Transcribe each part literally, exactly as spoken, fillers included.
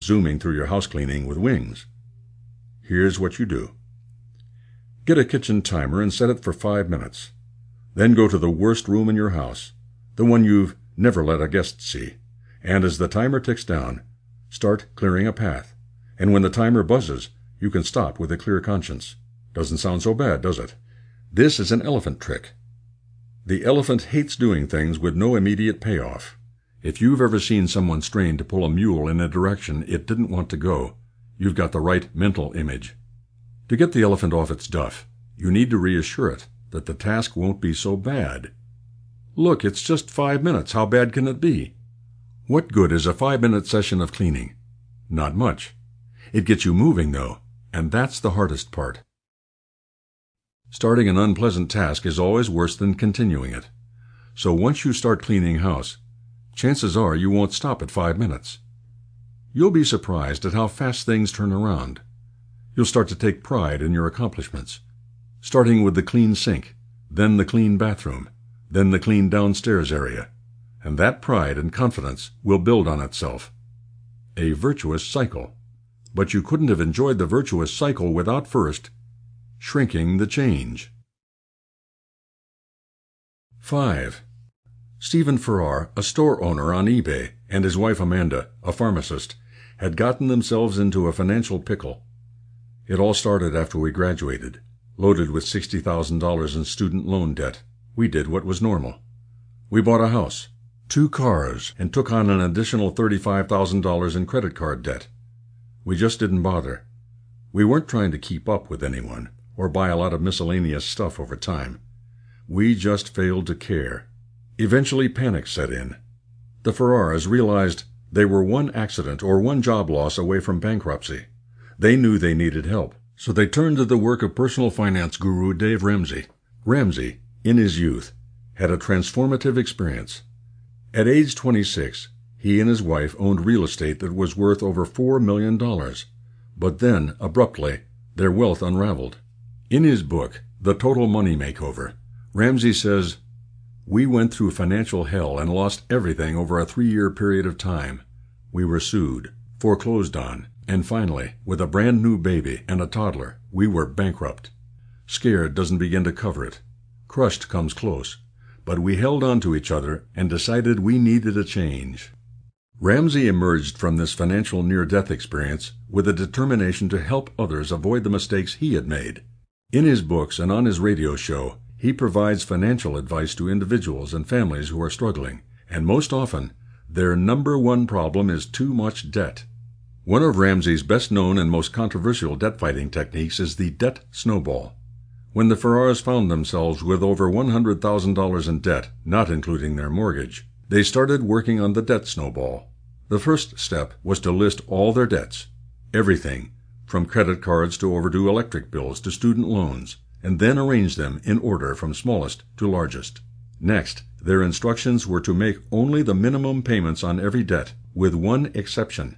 zooming through your house cleaning with wings. Here's what you do. Get a kitchen timer and set it for five minutes. Then go to the worst room in your house, the one you've never let a guest see, and as the timer ticks down, start clearing a path. And when the timer buzzes, you can stop with a clear conscience. Doesn't sound so bad, does it? This is an elephant trick. The elephant hates doing things with no immediate payoff. If you've ever seen someone strain to pull a mule in a direction it didn't want to go, you've got the right mental image. To get the elephant off its duff, you need to reassure it that the task won't be so bad. Look, it's just five minutes. How bad can it be? What good is a five-minute session of cleaning? Not much. It gets you moving, though, and that's the hardest part. Starting an unpleasant task is always worse than continuing it. So once you start cleaning house, chances are you won't stop at five minutes. You'll be surprised at how fast things turn around. You'll start to take pride in your accomplishments, starting with the clean sink, then the clean bathroom, then the clean downstairs area, and that pride and confidence will build on itself. A virtuous cycle. But you couldn't have enjoyed the virtuous cycle without first shrinking the change. five. Stephen Farrar, a store owner on eBay, and his wife Amanda, a pharmacist, had gotten themselves into a financial pickle. It all started after we graduated, loaded with sixty thousand dollars in student loan debt. We did what was normal. We bought a house, two cars, and took on an additional thirty-five thousand dollars in credit card debt. We just didn't bother. We weren't trying to keep up with anyone or buy a lot of miscellaneous stuff over time. We just failed to care. Eventually panic set in. The Farrars realized they were one accident or one job loss away from bankruptcy. They knew they needed help, so they turned to the work of personal finance guru Dave Ramsey. Ramsey, in his youth, had a transformative experience. At age twenty-six, he and his wife owned real estate that was worth over four million dollars. But then, abruptly, their wealth unraveled. In his book, The Total Money Makeover, Ramsey says, "We went through financial hell and lost everything over a three-year period of time. We were sued, foreclosed on, and finally, with a brand new baby and a toddler, we were bankrupt. Scared doesn't begin to cover it. Crushed comes close. But we held on to each other and decided we needed a change." Ramsey emerged from this financial near-death experience with a determination to help others avoid the mistakes he had made. In his books and on his radio show, he provides financial advice to individuals and families who are struggling, and most often, their number one problem is too much debt. One of Ramsey's best-known and most controversial debt-fighting techniques is the debt snowball. When the Farrars found themselves with over one hundred thousand dollars in debt, not including their mortgage, they started working on the debt snowball. The first step was to list all their debts, everything, from credit cards to overdue electric bills to student loans, and then arrange them in order from smallest to largest. Next, their instructions were to make only the minimum payments on every debt, with one exception.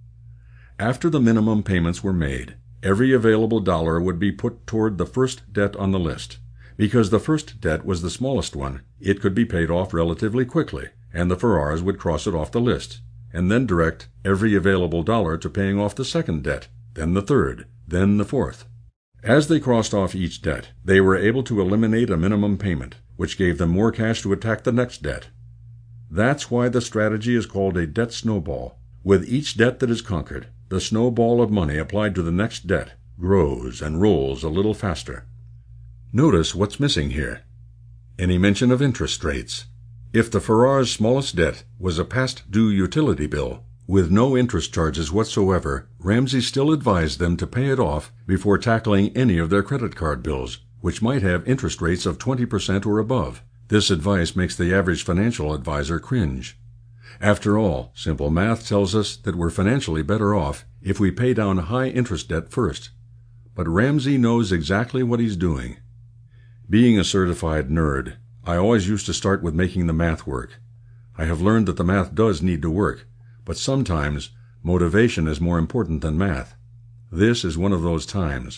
After the minimum payments were made, every available dollar would be put toward the first debt on the list. Because the first debt was the smallest one, it could be paid off relatively quickly, and the Farrars would cross it off the list, and then direct every available dollar to paying off the second debt, then the third, then the fourth. As they crossed off each debt, they were able to eliminate a minimum payment, which gave them more cash to attack the next debt. That's why the strategy is called a debt snowball. With each debt that is conquered, the snowball of money applied to the next debt grows and rolls a little faster. Notice what's missing here. Any mention of interest rates. If the Farrars' smallest debt was a past-due utility bill, with no interest charges whatsoever, Ramsey still advised them to pay it off before tackling any of their credit card bills, which might have interest rates of twenty percent or above. This advice makes the average financial advisor cringe. After all, simple math tells us that we're financially better off if we pay down high-interest debt first. But Ramsey knows exactly what he's doing. Being a certified nerd, I always used to start with making the math work. I have learned that the math does need to work, but sometimes motivation is more important than math. This is one of those times.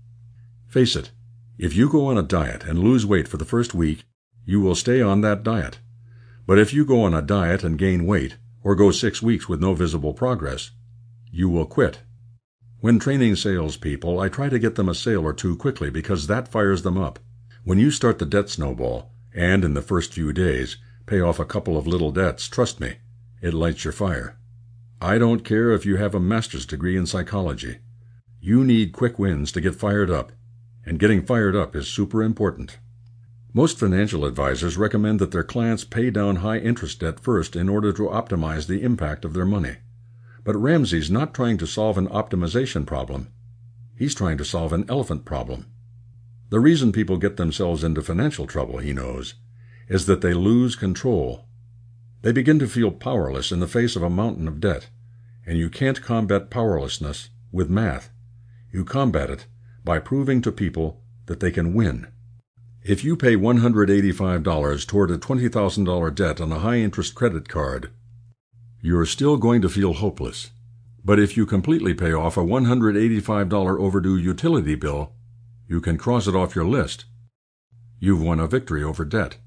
Face it, if you go on a diet and lose weight for the first week, you will stay on that diet. But if you go on a diet and gain weight, or go six weeks with no visible progress, You will quit. When training salespeople, I try to get them a sale or two quickly because that fires them up. When you start the debt snowball, and in the first few days pay off a couple of little debts, trust me, it lights your fire. I don't care if you have a master's degree in psychology. You need quick wins to get fired up, and getting fired up is super important. Most financial advisors recommend that their clients pay down high-interest debt first in order to optimize the impact of their money. But Ramsey's not trying to solve an optimization problem. He's trying to solve an elephant problem. The reason people get themselves into financial trouble, he knows, is that they lose control. They begin to feel powerless in the face of a mountain of debt, and you can't combat powerlessness with math. You combat it by proving to people that they can win. If you pay one hundred eighty-five dollars toward a twenty thousand dollars debt on a high-interest credit card, you're still going to feel hopeless. But if you completely pay off a one hundred eighty-five dollars overdue utility bill, you can cross it off your list. You've won a victory over debt.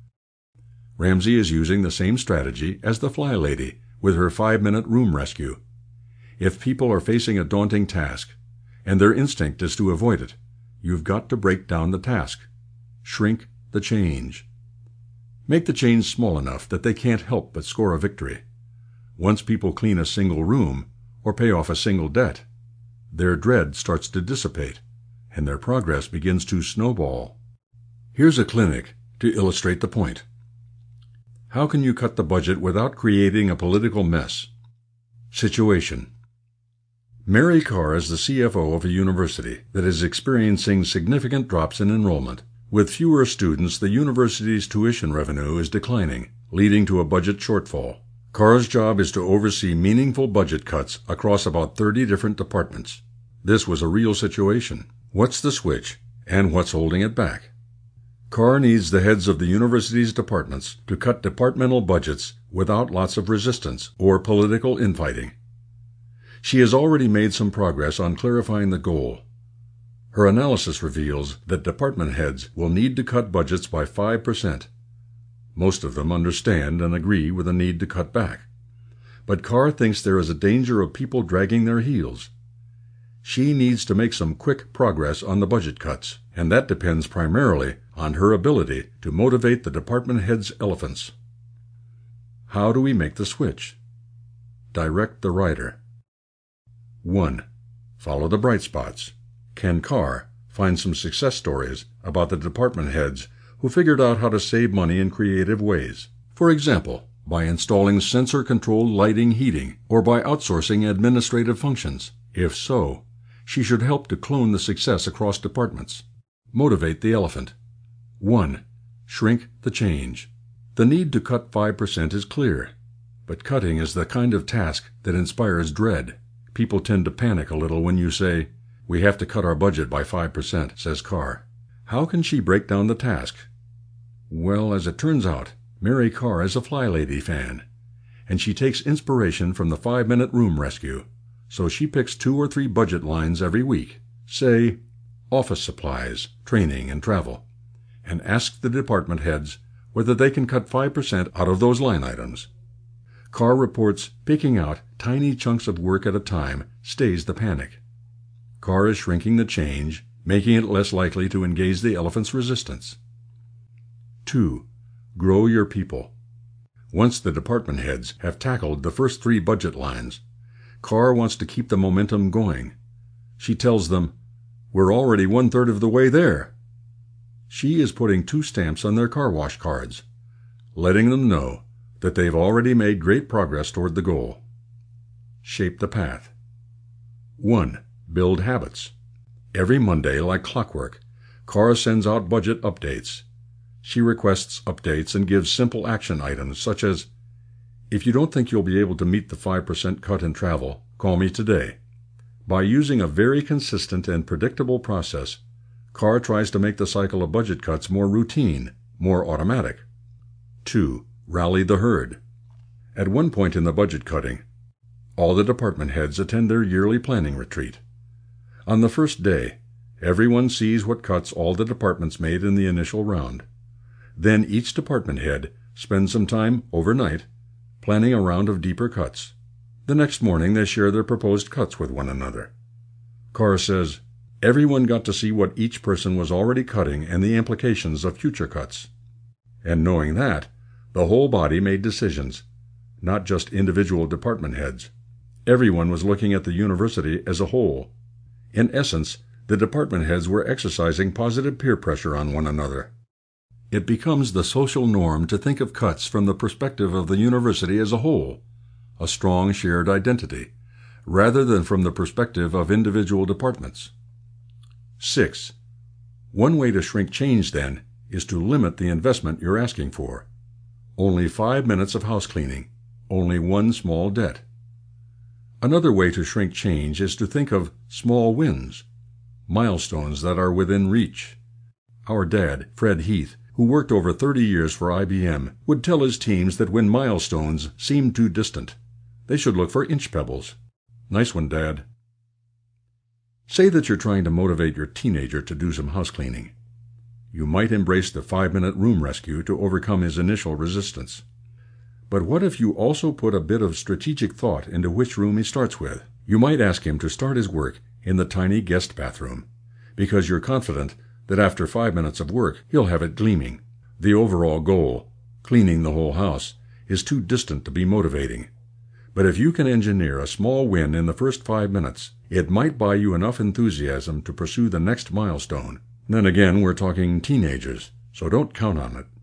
Ramsey is using the same strategy as the Fly Lady with her five-minute room rescue. If people are facing a daunting task, and their instinct is to avoid it, you've got to break down the task. Shrink the change. Make the change small enough that they can't help but score a victory. Once people clean a single room or pay off a single debt, their dread starts to dissipate, and their progress begins to snowball. Here's a clinic to illustrate the point. How can you cut the budget without creating a political mess? Situation. Mary Carr is the C F O of a university that is experiencing significant drops in enrollment. With fewer students, the university's tuition revenue is declining, leading to a budget shortfall. Carr's job is to oversee meaningful budget cuts across about thirty different departments. This was a real situation. What's the switch, and what's holding it back? Carr needs the heads of the university's departments to cut departmental budgets without lots of resistance or political infighting. She has already made some progress on clarifying the goal. Her analysis reveals that department heads will need to cut budgets by five percent. Most of them understand and agree with the need to cut back. But Carr thinks there is a danger of people dragging their heels. She needs to make some quick progress on the budget cuts, and that depends primarily on her ability to motivate the department heads' elephants. How do we make the switch? Direct the rider. one. Follow the bright spots. Can Carr find some success stories about the department heads who figured out how to save money in creative ways? For example, by installing sensor-controlled lighting heating or by outsourcing administrative functions. If so, she should help to clone the success across departments. Motivate the elephant. one. Shrink the change. The need to cut five percent is clear, but cutting is the kind of task that inspires dread. People tend to panic a little when you say, "We have to cut our budget by five percent, says Carr. How can she break down the task? Well, as it turns out, Mary Carr is a Fly Lady fan, and she takes inspiration from the five-minute room rescue. So she picks two or three budget lines every week, say, office supplies, training, and travel, and asks the department heads whether they can cut five percent out of those line items. Carr reports picking out tiny chunks of work at a time stays the panic. Carr is shrinking the change, making it less likely to engage the elephant's resistance. two. Grow your people. Once the department heads have tackled the first three budget lines, Carr wants to keep the momentum going. She tells them, "We're already one-third of the way there." She is putting two stamps on their car wash cards, letting them know that they've already made great progress toward the goal. Shape the path. one. Build habits. Every Monday, like clockwork, Carr sends out budget updates. She requests updates and gives simple action items such as, "If you don't think you'll be able to meet the five percent cut in travel, call me today." By using a very consistent and predictable process, Carr tries to make the cycle of budget cuts more routine, more automatic. two. Rally the herd. At one point in the budget cutting, all the department heads attend their yearly planning retreat. On the first day, everyone sees what cuts all the departments made in the initial round. Then each department head spends some time overnight planning a round of deeper cuts. The next morning they share their proposed cuts with one another. Carr says, everyone got to see what each person was already cutting and the implications of future cuts. And knowing that, the whole body made decisions, not just individual department heads. Everyone was looking at the university as a whole. In essence, the department heads were exercising positive peer pressure on one another. It becomes the social norm to think of cuts from the perspective of the university as a whole, a strong shared identity, rather than from the perspective of individual departments. Six. One way to shrink change, then, is to limit the investment you're asking for. Only five minutes of house cleaning, only one small debt. Another way to shrink change is to think of small wins, milestones that are within reach. Our dad, Fred Heath, who worked over thirty years for I B M, would tell his teams that when milestones seemed too distant, they should look for inch pebbles. Nice one, Dad. Say that you're trying to motivate your teenager to do some house cleaning. You might embrace the five-minute room rescue to overcome his initial resistance. But what if you also put a bit of strategic thought into which room he starts with? You might ask him to start his work in the tiny guest bathroom, because you're confident that after five minutes of work, he'll have it gleaming. The overall goal, cleaning the whole house, is too distant to be motivating. But if you can engineer a small win in the first five minutes, it might buy you enough enthusiasm to pursue the next milestone. Then again, we're talking teenagers, so don't count on it.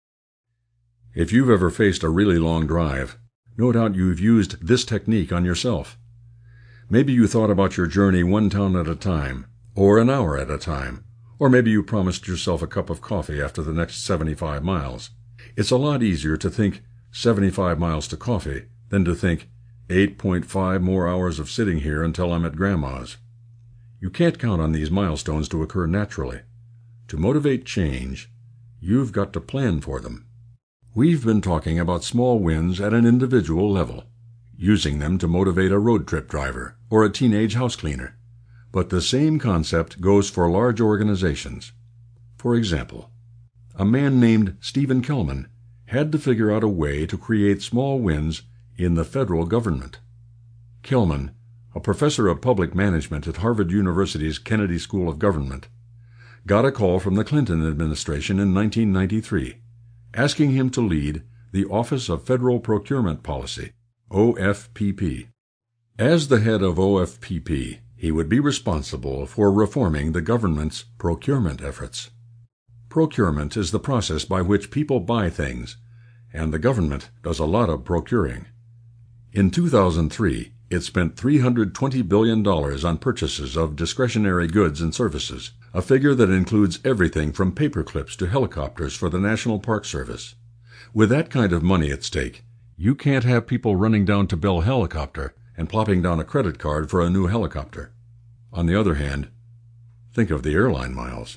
If you've ever faced a really long drive, no doubt you've used this technique on yourself. Maybe you thought about your journey one town at a time, or an hour at a time, or maybe you promised yourself a cup of coffee after the next seventy-five miles. It's a lot easier to think seventy-five miles to coffee than to think eight point five more hours of sitting here until I'm at Grandma's. You can't count on these milestones to occur naturally. To motivate change, you've got to plan for them. We've been talking about small wins at an individual level, using them to motivate a road trip driver or a teenage house cleaner. But the same concept goes for large organizations. For example, a man named Stephen Kelman had to figure out a way to create small wins in the federal government. Kelman, a professor of public management at Harvard University's Kennedy School of Government, got a call from the Clinton administration in nineteen ninety-three, asking him to lead the Office of Federal Procurement Policy, O F P P. As the head of O F P P, he would be responsible for reforming the government's procurement efforts. Procurement is the process by which people buy things, and the government does a lot of procuring. In two thousand three, it spent three hundred twenty billion dollars on purchases of discretionary goods and services, a figure that includes everything from paper clips to helicopters for the National Park Service. With that kind of money at stake, you can't have people running down to Bell Helicopter and plopping down a credit card for a new helicopter. On the other hand, think of the airline miles.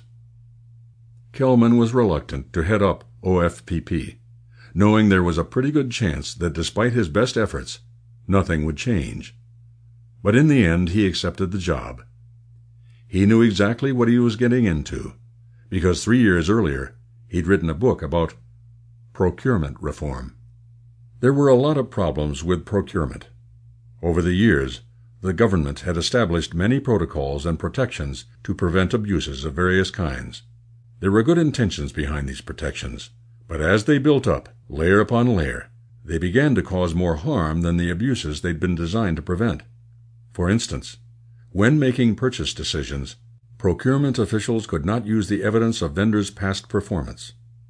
Kelman was reluctant to head up O F P P, knowing there was a pretty good chance that despite his best efforts, nothing would change. But in the end, he accepted the job. He knew exactly what he was getting into, because three years earlier, he'd written a book about procurement reform. There were a lot of problems with procurement. Over the years, the government had established many protocols and protections to prevent abuses of various kinds. There were good intentions behind these protections, but as they built up, layer upon layer, they began to cause more harm than the abuses they'd been designed to prevent. For instance, when making purchase decisions, procurement officials could not use the evidence of vendors' past performance.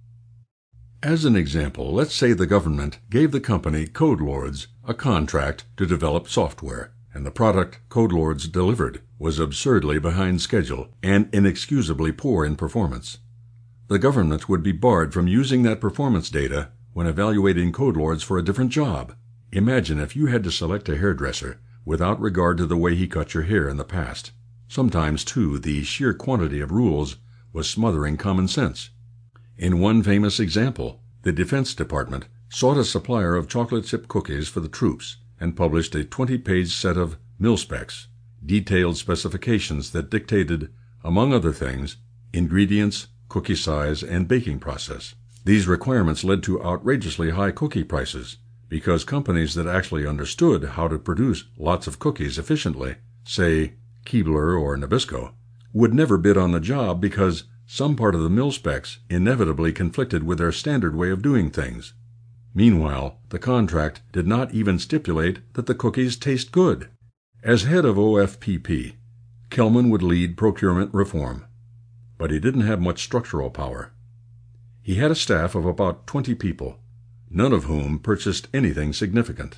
As an example, let's say the government gave the company CodeLords a contract to develop software, and the product CodeLords delivered was absurdly behind schedule and inexcusably poor in performance. The government would be barred from using that performance data when evaluating CodeLords for a different job. Imagine if you had to select a hairdresser without regard to the way he cut your hair in the past. Sometimes, too, the sheer quantity of rules was smothering common sense. In one famous example, the Defense Department sought a supplier of chocolate chip cookies for the troops and published a twenty-page set of mil-specs, detailed specifications that dictated, among other things, ingredients, cookie size, and baking process. These requirements led to outrageously high cookie prices, because companies that actually understood how to produce lots of cookies efficiently, say Keebler or Nabisco, would never bid on the job because some part of the mill specs inevitably conflicted with their standard way of doing things. Meanwhile, the contract did not even stipulate that the cookies taste good. As head of O F P P, Kelman would lead procurement reform, but he didn't have much structural power. He had a staff of about twenty people, none of whom purchased anything significant.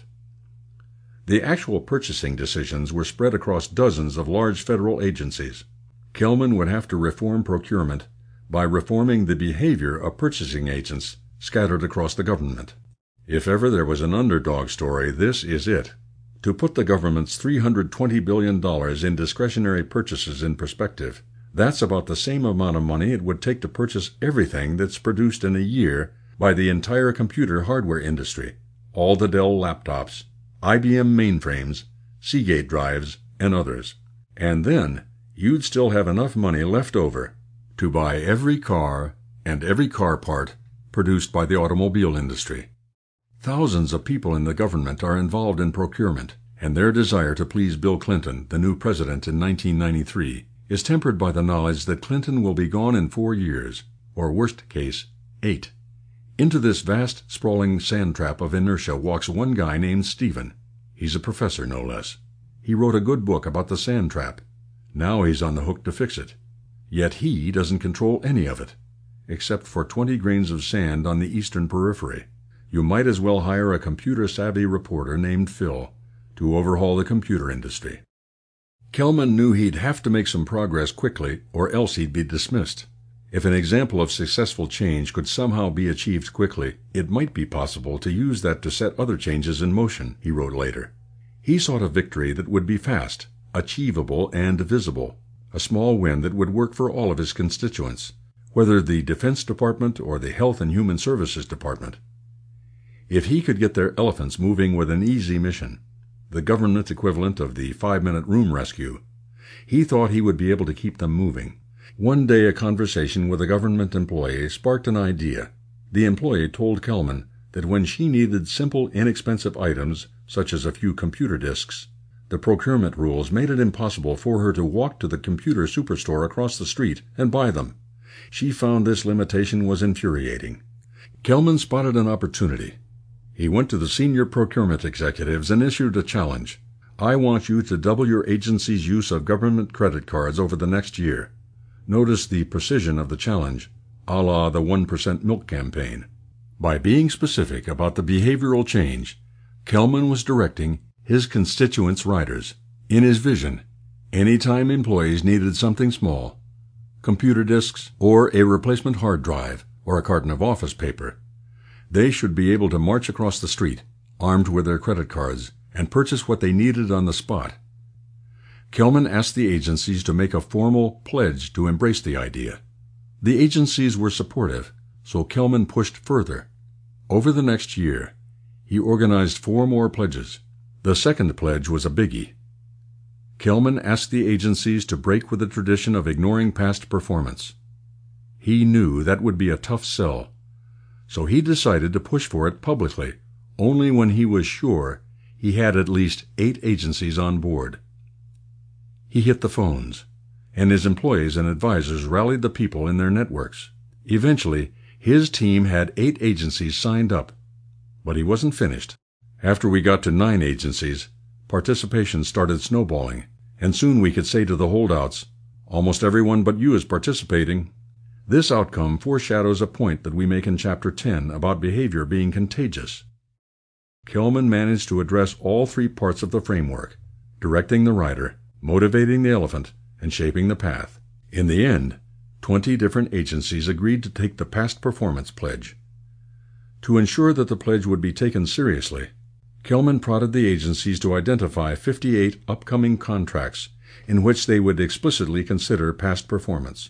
The actual purchasing decisions were spread across dozens of large federal agencies. Kelman would have to reform procurement by reforming the behavior of purchasing agents scattered across the government. If ever there was an underdog story, this is it. To put the government's three hundred twenty billion dollars in discretionary purchases in perspective, that's about the same amount of money it would take to purchase everything that's produced in a year by the entire computer hardware industry, all the Dell laptops, I B M mainframes, Seagate drives, and others. And then you'd still have enough money left over to buy every car and every car part produced by the automobile industry. Thousands of people in the government are involved in procurement, and their desire to please Bill Clinton, the new president in nineteen ninety-three, is tempered by the knowledge that Clinton will be gone in four years, or worst case, eight. Into this vast, sprawling sand trap of inertia walks one guy named Stephen. He's a professor, no less. He wrote a good book about the sand trap. Now he's on the hook to fix it. Yet he doesn't control any of it, except for twenty grains of sand on the eastern periphery. You might as well hire a computer-savvy reporter named Phil to overhaul the computer industry. Kelman knew he'd have to make some progress quickly, or else he'd be dismissed. If an example of successful change could somehow be achieved quickly, it might be possible to use that to set other changes in motion, he wrote later. He sought a victory that would be fast, achievable, and visible, a small win that would work for all of his constituents, whether the Defense Department or the Health and Human Services Department. If he could get their elephants moving with an easy mission, the government equivalent of the five-minute room rescue, he thought he would be able to keep them moving. One day a conversation with a government employee sparked an idea. The employee told Kelman that when she needed simple, inexpensive items, such as a few computer disks, the procurement rules made it impossible for her to walk to the computer superstore across the street and buy them. She found this limitation was infuriating. Kelman spotted an opportunity. He went to the senior procurement executives and issued a challenge. I want you to double your agency's use of government credit cards over the next year. Notice the precision of the challenge, a la the one percent milk campaign. By being specific about the behavioral change, Kelman was directing his constituents' riders. In his vision, any time employees needed something small, computer disks or a replacement hard drive or a carton of office paper, they should be able to march across the street, armed with their credit cards, and purchase what they needed on the spot. Kelman asked the agencies to make a formal pledge to embrace the idea. The agencies were supportive, so Kelman pushed further. Over the next year, he organized four more pledges. The second pledge was a biggie. Kelman asked the agencies to break with the tradition of ignoring past performance. He knew that would be a tough sell, so he decided to push for it publicly only when he was sure he had at least eight agencies on board. He hit the phones, and his employees and advisors rallied the people in their networks. Eventually, his team had eight agencies signed up, but he wasn't finished. After we got to nine agencies, participation started snowballing, and soon we could say to the holdouts, almost everyone but you is participating. This outcome foreshadows a point that we make in Chapter ten about behavior being contagious. Kelman managed to address all three parts of the framework, directing the rider, motivating the elephant, and shaping the path. In the end, twenty different agencies agreed to take the past performance pledge. To ensure that the pledge would be taken seriously, Kelman prodded the agencies to identify fifty-eight upcoming contracts in which they would explicitly consider past performance.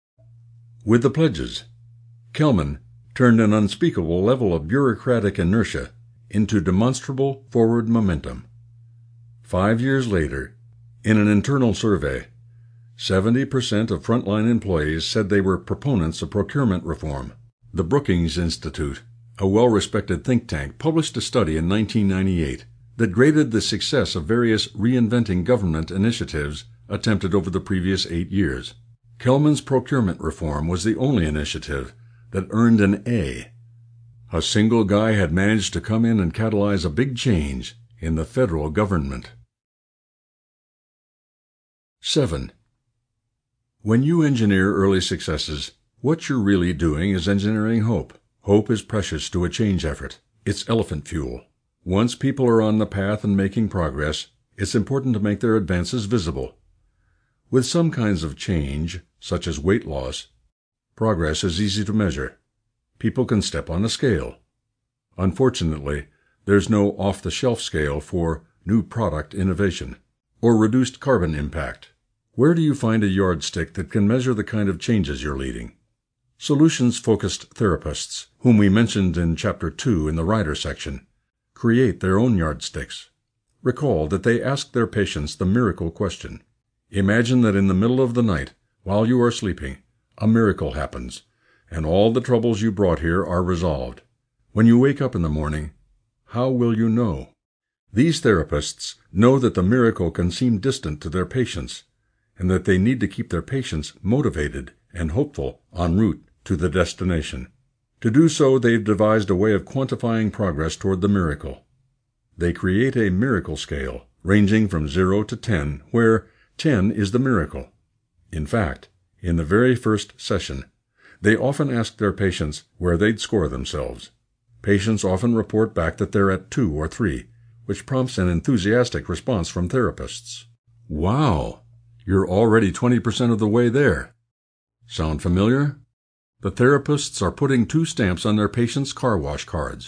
With the pledges, Kelman turned an unspeakable level of bureaucratic inertia into demonstrable forward momentum. Five years later, in an internal survey, seventy percent of frontline employees said they were proponents of procurement reform. The Brookings Institute, A well-respected think tank published a study in nineteen ninety-eight that graded the success of various reinventing government initiatives attempted over the previous eight years. Kelman's procurement reform was the only initiative that earned an A. A single guy had managed to come in and catalyze a big change in the federal government. seven. When you engineer early successes, what you're really doing is engineering hope. Hope is precious to a change effort. It's elephant fuel. Once people are on the path and making progress, it's important to make their advances visible. With some kinds of change, such as weight loss, progress is easy to measure. People can step on a scale. Unfortunately, there's no off-the-shelf scale for new product innovation or reduced carbon impact. Where do you find a yardstick that can measure the kind of changes you're leading? Solutions-focused therapists, whom we mentioned in Chapter two in the Rider section, create their own yardsticks. Recall that they ask their patients the miracle question. Imagine that in the middle of the night, while you are sleeping, a miracle happens, and all the troubles you brought here are resolved. When you wake up in the morning, how will you know? These therapists know that the miracle can seem distant to their patients, and that they need to keep their patients motivated and hopeful en route to the destination. To do so, they've devised a way of quantifying progress toward the miracle. They create a miracle scale, ranging from zero to ten, where ten is the miracle. In fact, in the very first session, they often ask their patients where they'd score themselves. Patients often report back that they're at two or three, which prompts an enthusiastic response from therapists. Wow! You're already twenty percent of the way there. Sound familiar? The therapists are putting two stamps on their patients' car wash cards.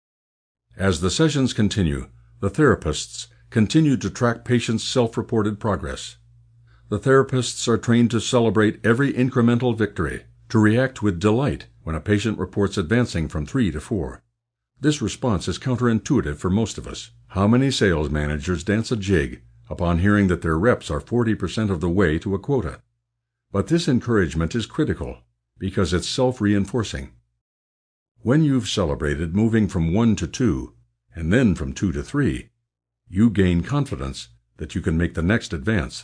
As the sessions continue, the therapists continue to track patients' self-reported progress. The therapists are trained to celebrate every incremental victory, to react with delight when a patient reports advancing from three to four. This response is counterintuitive for most of us. How many sales managers dance a jig upon hearing that their reps are forty percent of the way to a quota? But this encouragement is critical because it's self-reinforcing. When you've celebrated moving from one to two, and then from two to three, you gain confidence that you can make the next advance.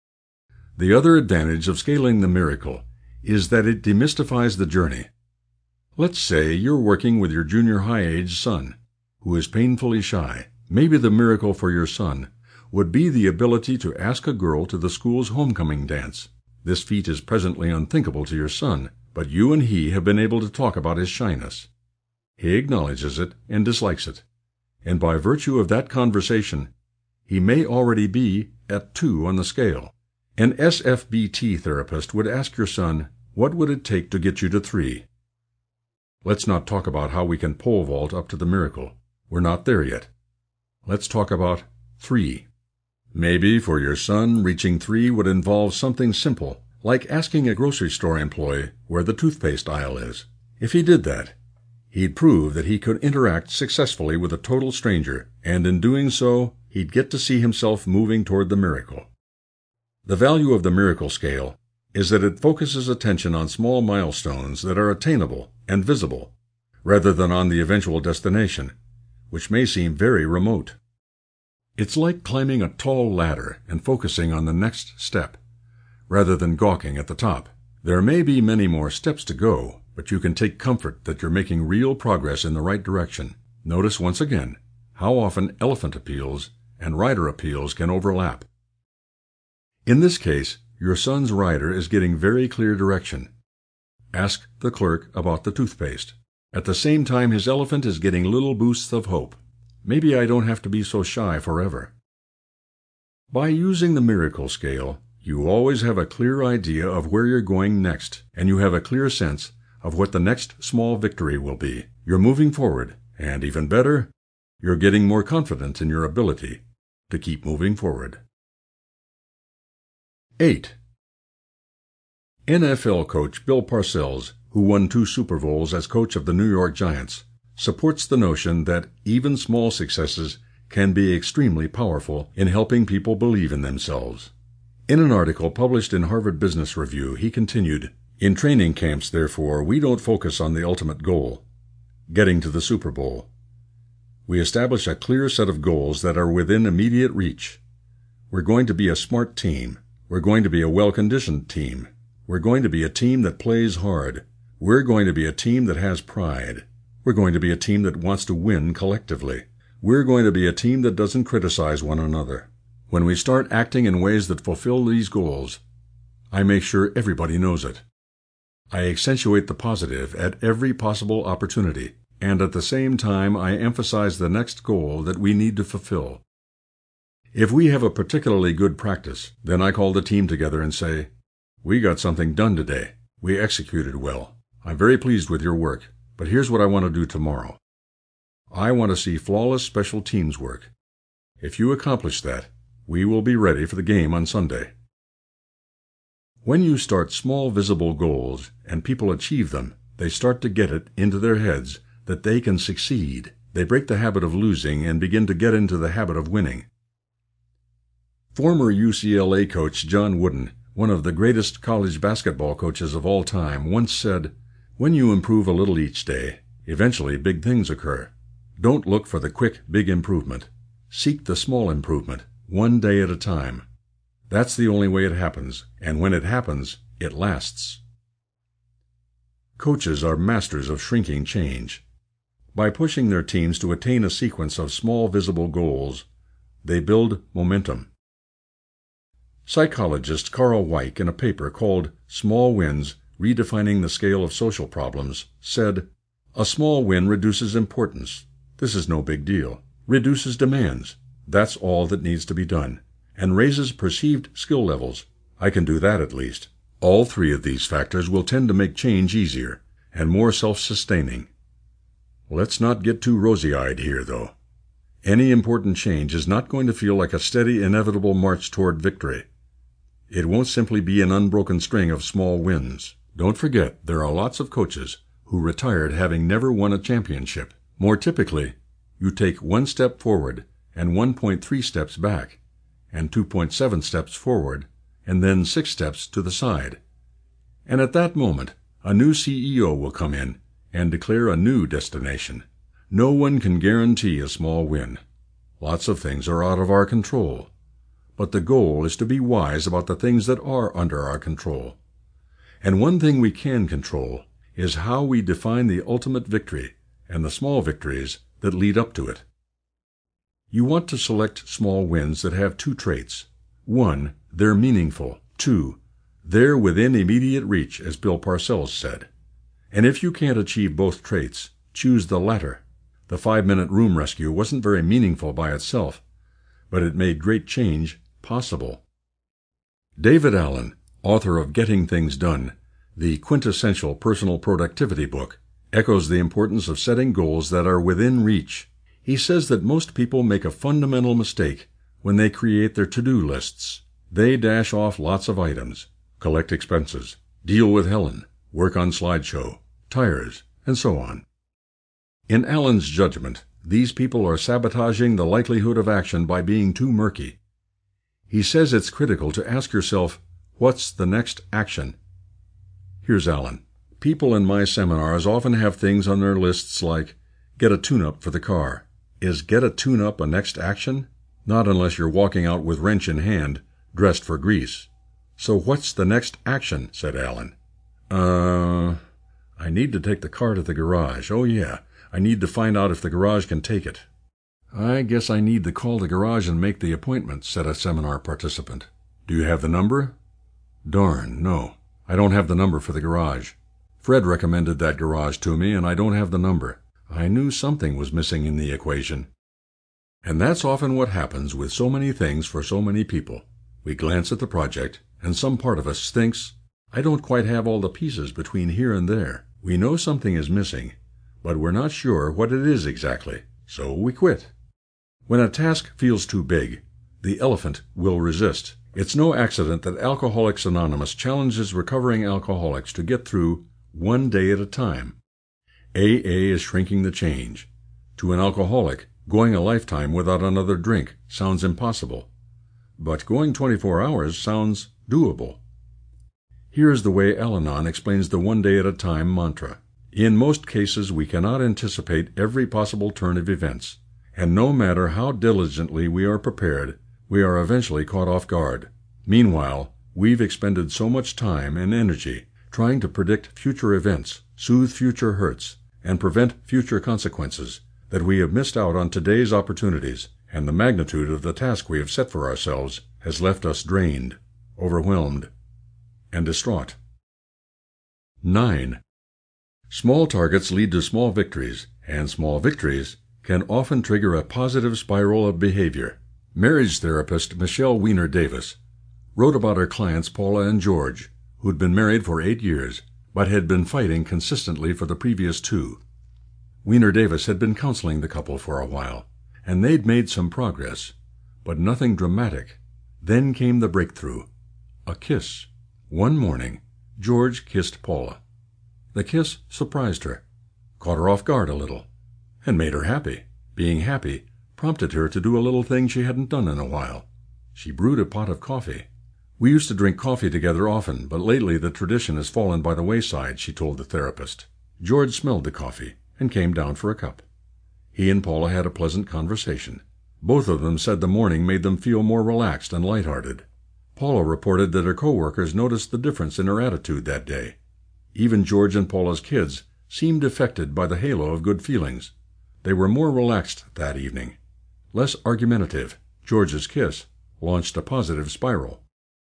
The other advantage of scaling the miracle is that it demystifies the journey. Let's say you're working with your junior high-age son, who is painfully shy. Maybe the miracle for your son would be the ability to ask a girl to the school's homecoming dance. This feat is presently unthinkable to your son, but you and he have been able to talk about his shyness. He acknowledges it and dislikes it, and by virtue of that conversation, he may already be at two on the scale. An S F B T therapist would ask your son, what would it take to get you to three? Let's not talk about how we can pole vault up to the miracle. We're not there yet. Let's talk about three. Maybe for your son, reaching three would involve something simple, like asking a grocery store employee where the toothpaste aisle is. If he did that, he'd prove that he could interact successfully with a total stranger, and in doing so, he'd get to see himself moving toward the miracle. The value of the miracle scale is that it focuses attention on small milestones that are attainable and visible, rather than on the eventual destination, which may seem very remote. It's like climbing a tall ladder and focusing on the next step, rather than gawking at the top. There may be many more steps to go, but you can take comfort that you're making real progress in the right direction. Notice once again how often elephant appeals and rider appeals can overlap. In this case, your son's rider is getting very clear direction. Ask the clerk about the toothpaste. At the same time, his elephant is getting little boosts of hope. Maybe I don't have to be so shy forever. By using the miracle scale, you always have a clear idea of where you're going next, and you have a clear sense of what the next small victory will be. You're moving forward, and even better, you're getting more confident in your ability to keep moving forward. eight. N F L coach Bill Parcells, who won two Super Bowls as coach of the New York Giants, supports the notion that even small successes can be extremely powerful in helping people believe in themselves. In an article published in Harvard Business Review, he continued, "In training camps, therefore, we don't focus on the ultimate goal, getting to the Super Bowl. We establish a clear set of goals that are within immediate reach. We're going to be a smart team. We're going to be a well-conditioned team. We're going to be a team that plays hard. We're going to be a team that has pride. We're going to be a team that wants to win collectively. We're going to be a team that doesn't criticize one another. When we start acting in ways that fulfill these goals, I make sure everybody knows it. I accentuate the positive at every possible opportunity, and at the same time I emphasize the next goal that we need to fulfill. If we have a particularly good practice, then I call the team together and say, "We got something done today. We executed well. I'm very pleased with your work, but here's what I want to do tomorrow. I want to see flawless special teams work. If you accomplish that, we will be ready for the game on Sunday." When you start small visible goals and people achieve them, they start to get it into their heads that they can succeed. They break the habit of losing and begin to get into the habit of winning. Former U C L A coach John Wooden, one of the greatest college basketball coaches of all time, once said, "When you improve a little each day, eventually big things occur. Don't look for the quick, big improvement. Seek the small improvement, one day at a time. That's the only way it happens, and when it happens, it lasts." Coaches are masters of shrinking change. By pushing their teams to attain a sequence of small visible goals, they build momentum. Psychologist Carl Weick, in a paper called Small Wins, Redefining the Scale of Social Problems, said, "A small win reduces importance. This is no big deal. Reduces demands. That's all that needs to be done. And raises perceived skill levels. I can do that at least. All three of these factors will tend to make change easier and more self-sustaining." Let's not get too rosy-eyed here, though. Any important change is not going to feel like a steady, inevitable march toward victory. It won't simply be an unbroken string of small wins. Don't forget, there are lots of coaches who retired having never won a championship. More typically, you take one step forward and one point three steps back, and two point seven steps forward, and then six steps to the side. And at that moment, a new C E O will come in and declare a new destination. No one can guarantee a small win. Lots of things are out of our control. But the goal is to be wise about the things that are under our control. And one thing we can control is how we define the ultimate victory and the small victories that lead up to it. You want to select small wins that have two traits. One, they're meaningful. Two, they're within immediate reach, as Bill Parcells said. And if you can't achieve both traits, choose the latter. The five-minute room rescue wasn't very meaningful by itself, but it made great change possible. David Allen, author of Getting Things Done, the quintessential personal productivity book, echoes the importance of setting goals that are within reach. He says that most people make a fundamental mistake when they create their to-do lists. They dash off lots of items, collect expenses, deal with Helen, work on slideshow, tires, and so on. In Allen's judgment, these people are sabotaging the likelihood of action by being too murky. He says it's critical to ask yourself, what's the next action? Here's Allen. People in my seminars often have things on their lists like, get a tune-up for the car. Is get a tune-up a next action? Not unless you're walking out with wrench in hand, dressed for grease. So what's the next action? Said Allen. Uh, I need to take the car to the garage. Oh yeah, I need to find out if the garage can take it. I guess I need to call the garage and make the appointment, said a seminar participant. Do you have the number? Darn, no. I don't have the number for the garage. Fred recommended that garage to me, and I don't have the number. I knew something was missing in the equation. And that's often what happens with so many things for so many people. We glance at the project, and some part of us thinks, I don't quite have all the pieces between here and there. We know something is missing, but we're not sure what it is exactly, so we quit. When a task feels too big, the elephant will resist. It's no accident that Alcoholics Anonymous challenges recovering alcoholics to get through one day at a time. A A is shrinking the change. To an alcoholic, going a lifetime without another drink sounds impossible, but going twenty-four hours sounds doable. Here's the way Al-Anon explains the one day at a time mantra. In most cases, we cannot anticipate every possible turn of events, and no matter how diligently we are prepared, we are eventually caught off guard. Meanwhile, we've expended so much time and energy trying to predict future events, soothe future hurts, and prevent future consequences, that we have missed out on today's opportunities, and the magnitude of the task we have set for ourselves has left us drained, overwhelmed, and distraught. nine. Small targets lead to small victories, and small victories can often trigger a positive spiral of behavior. Marriage therapist Michelle Weiner Davis wrote about her clients Paula and George, who'd been married for eight years, but had been fighting consistently for the previous two. Weiner Davis had been counseling the couple for a while, and they'd made some progress, but nothing dramatic. Then came the breakthrough. A kiss. One morning, George kissed Paula. The kiss surprised her, caught her off guard a little, and made her happy. Being happy prompted her to do a little thing she hadn't done in a while. She brewed a pot of coffee. We used to drink coffee together often, but lately the tradition has fallen by the wayside, she told the therapist. George smelled the coffee and came down for a cup. He and Paula had a pleasant conversation. Both of them said the morning made them feel more relaxed and lighthearted. Paula reported that her coworkers noticed the difference in her attitude that day. Even George and Paula's kids seemed affected by the halo of good feelings. They were more relaxed that evening, less argumentative. George's kiss launched a positive spiral.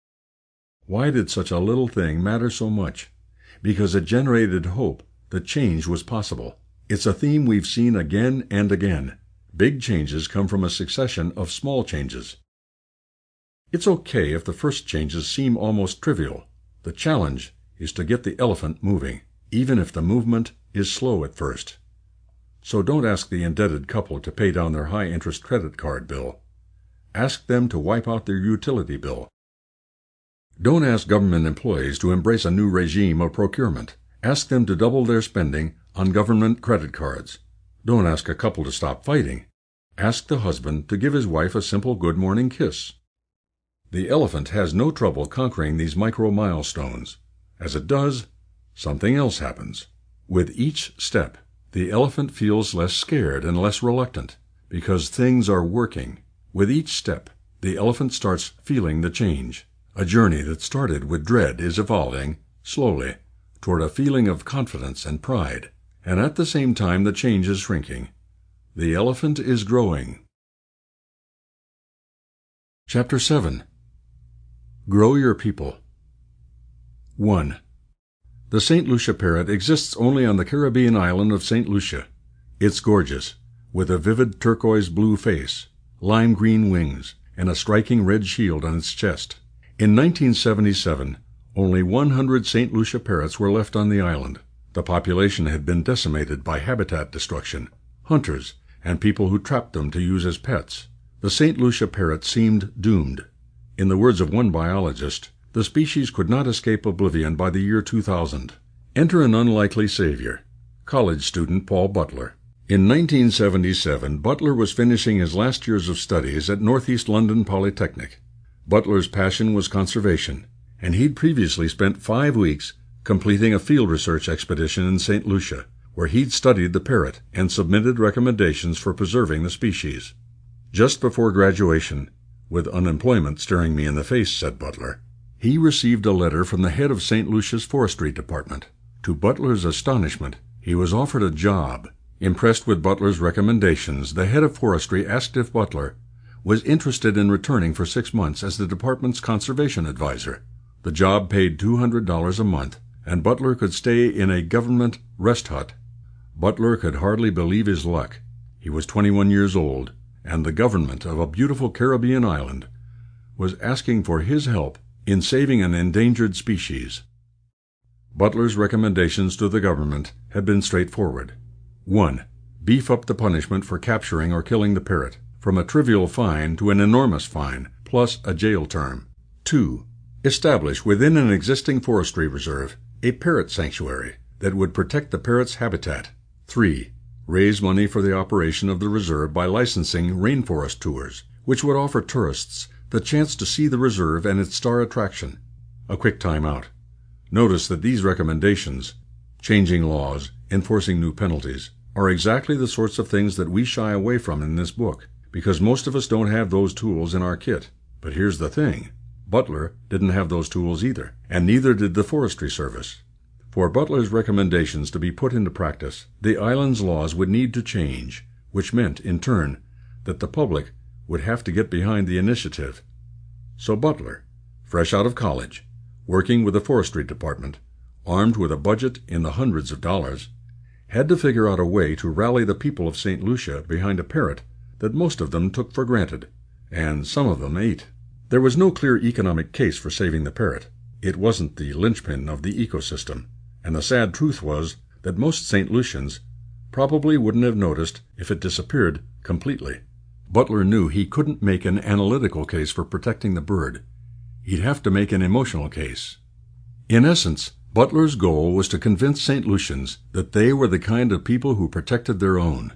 Why did such a little thing matter so much? Because it generated hope that change was possible. It's a theme we've seen again and again. Big changes come from a succession of small changes. It's okay if the first changes seem almost trivial. The challenge is to get the elephant moving, even if the movement is slow at first. So don't ask the indebted couple to pay down their high-interest credit card bill. Ask them to wipe out their utility bill. Don't ask government employees to embrace a new regime of procurement. Ask them to double their spending on government credit cards. Don't ask a couple to stop fighting. Ask the husband to give his wife a simple good morning kiss. The elephant has no trouble conquering these micro milestones. As it does, something else happens. With each step, the elephant feels less scared and less reluctant, because things are working. With each step, the elephant starts feeling the change. A journey that started with dread is evolving, slowly, toward a feeling of confidence and pride, and at the same time the change is shrinking. The elephant is growing. Chapter seven. Grow Your People. one. The Saint Lucia parrot exists only on the Caribbean island of Saint Lucia. It's gorgeous, with a vivid turquoise blue face, lime green wings, and a striking red shield on its chest. In nineteen seventy-seven, only one hundred Saint Lucia parrots were left on the island. The population had been decimated by habitat destruction, hunters, and people who trapped them to use as pets. The Saint Lucia parrot seemed doomed. In the words of one biologist, the species could not escape oblivion by the year two thousand. Enter an unlikely savior, college student Paul Butler. In nineteen seventy-seven, Butler was finishing his last years of studies at Northeast London Polytechnic. Butler's passion was conservation, and he'd previously spent five weeks completing a field research expedition in Saint Lucia, where he'd studied the parrot and submitted recommendations for preserving the species. Just before graduation, with unemployment staring me in the face, said Butler, he received a letter from the head of Saint Lucia's forestry department. To Butler's astonishment, he was offered a job. Impressed with Butler's recommendations, the head of forestry asked if Butler was interested in returning for six months as the department's conservation advisor. The job paid two hundred dollars a month, and Butler could stay in a government rest hut. Butler could hardly believe his luck. He was twenty-one years old, and the government of a beautiful Caribbean island was asking for his help in saving an endangered species. Butler's recommendations to the government had been straightforward. one. Beef up the punishment for capturing or killing the parrot, from a trivial fine to an enormous fine, plus a jail term. two. Establish within an existing forestry reserve a parrot sanctuary that would protect the parrot's habitat. three. Raise money for the operation of the reserve by licensing rainforest tours, which would offer tourists the chance to see the reserve and its star attraction. A quick time out. Notice that these recommendations, changing laws, enforcing new penalties, are exactly the sorts of things that we shy away from in this book, because most of us don't have those tools in our kit. But here's the thing. Butler didn't have those tools either, and neither did the Forestry Service. For Butler's recommendations to be put into practice, the island's laws would need to change, which meant, in turn, that the public would have to get behind the initiative. So Butler, fresh out of college, working with the Forestry Department, armed with a budget in the hundreds of dollars, had to figure out a way to rally the people of Saint Lucia behind a parrot that most of them took for granted, and some of them ate. There was no clear economic case for saving the parrot. It wasn't the linchpin of the ecosystem, and the sad truth was that most Saint Lucians probably wouldn't have noticed if it disappeared completely. Butler knew he couldn't make an analytical case for protecting the bird. He'd have to make an emotional case. In essence, Butler's goal was to convince Saint Lucians that they were the kind of people who protected their own.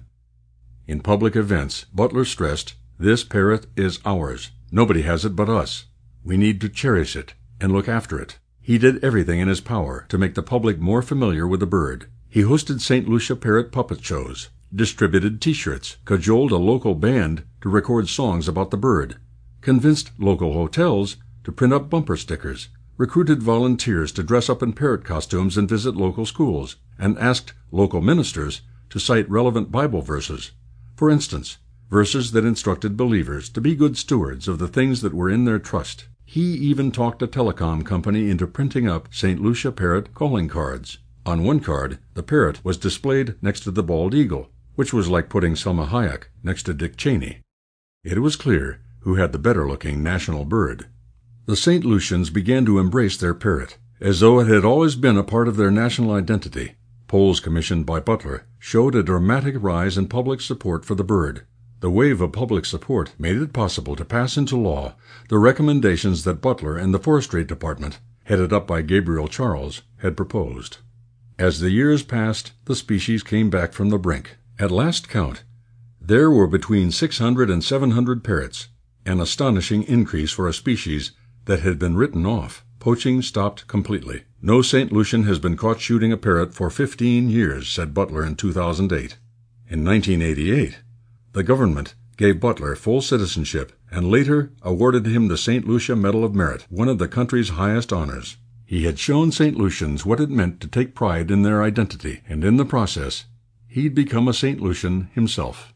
In public events, Butler stressed, "This parrot is ours. Nobody has it but us. We need to cherish it and look after it." He did everything in his power to make the public more familiar with the bird. He hosted Saint Lucia parrot puppet shows, distributed T-shirts, cajoled a local band to record songs about the bird, convinced local hotels to print up bumper stickers, recruited volunteers to dress up in parrot costumes and visit local schools, and asked local ministers to cite relevant Bible verses. For instance, verses that instructed believers to be good stewards of the things that were in their trust. He even talked a telecom company into printing up Saint Lucia parrot calling cards. On one card, the parrot was displayed next to the bald eagle, which was like putting Selma Hayek next to Dick Cheney. It was clear who had the better-looking national bird. The Saint Lucians began to embrace their parrot, as though it had always been a part of their national identity. Polls commissioned by Butler showed a dramatic rise in public support for the bird. The wave of public support made it possible to pass into law the recommendations that Butler and the Forestry Department, headed up by Gabriel Charles, had proposed. As the years passed, the species came back from the brink. At last count, there were between six hundred and seven hundred parrots, an astonishing increase for a species that had been written off. Poaching stopped completely. No Saint Lucian has been caught shooting a parrot for fifteen years, said Butler in two thousand eight. In nineteen eighty-eight, the government gave Butler full citizenship and later awarded him the Saint Lucia Medal of Merit, one of the country's highest honors. He had shown Saint Lucians what it meant to take pride in their identity, and in the process, he'd become a Saint Lucian himself.